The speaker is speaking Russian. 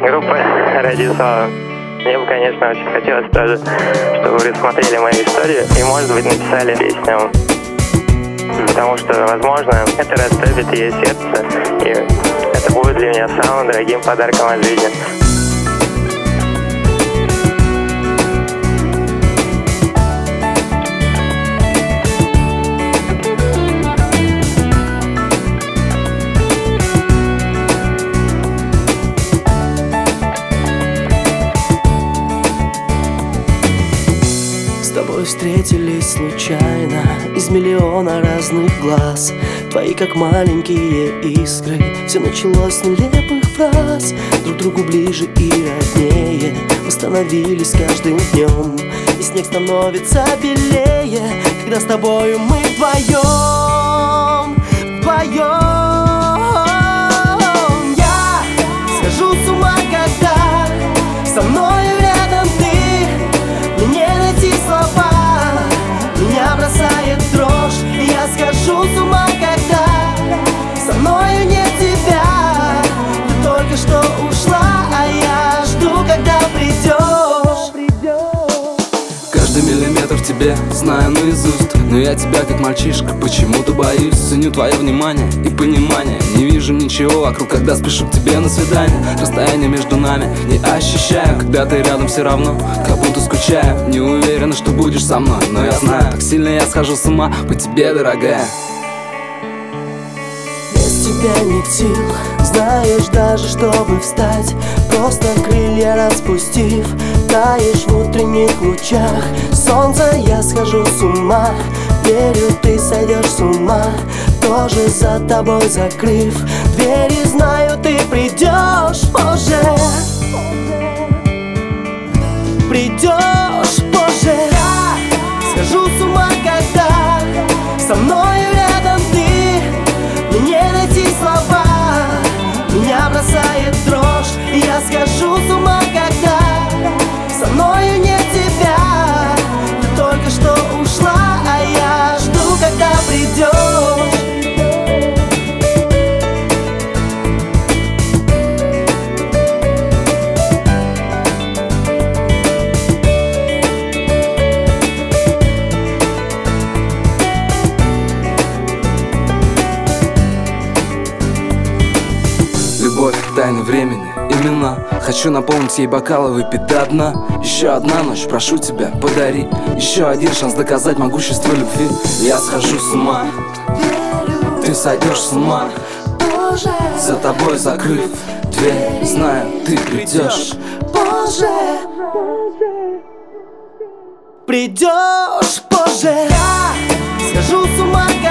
группа Радислава. Мне бы, конечно, очень хотелось тоже, чтобы вы рассмотрели мою историю и, может быть, написали песню. Потому что, возможно, это растопит ее сердце, и это будет для меня самым дорогим подарком от жизни. С тобой встретились случайно из миллиона разных глаз. Твои как маленькие искры. Все началось с нелепых фраз. Друг другу ближе и роднее мы становились каждым днем. И снег становится белее, когда с тобою мы вдвоем. Я схожу с ума, когда со мною рядом ты. Мне найти слова, меня бросает дрожь. Я схожу с ума, когда со мною нет тебя. Ты только что ушла, а я жду, когда придешь. Каждый миллиметр в тебе знаю наизусть, но я тебя как мальчишка почему-то боюсь. Ценю твое внимание и понимание. Не вижу ничего вокруг, когда спешу к тебе на свидание. Расстояние между нами не ощущаю, когда ты рядом все равно, как будто скучаю. Не уверена, что будешь со мной, но я знаю, так сильно я схожу с ума по тебе, дорогая. Без тебя нет сил, знаешь, даже чтобы встать. Просто крылья распустив, таешь в утренних лучах солнца. Я схожу с ума, верю, ты сойдешь с ума, тоже за тобой закрыв двери. Знаю, ты придешь позже. Придешь позже. Я схожу с ума, когда со мною рядом ты. Мне найти слова, меня бросает дрожь. Я схожу с ума, когда со мною нет тебя. Ты только что ушла, а я жду, когда придешь. Любовь, тайны времени, имена. Хочу наполнить ей бокалы, выпить до дна. Еще одна ночь, прошу тебя, подари. Еще один шанс доказать могущество любви. Я схожу с ума, ты сойдешь с ума, за тобой закрыв дверь. Знаю, ты придешь Позже. Придешь позже. Я схожу с ума,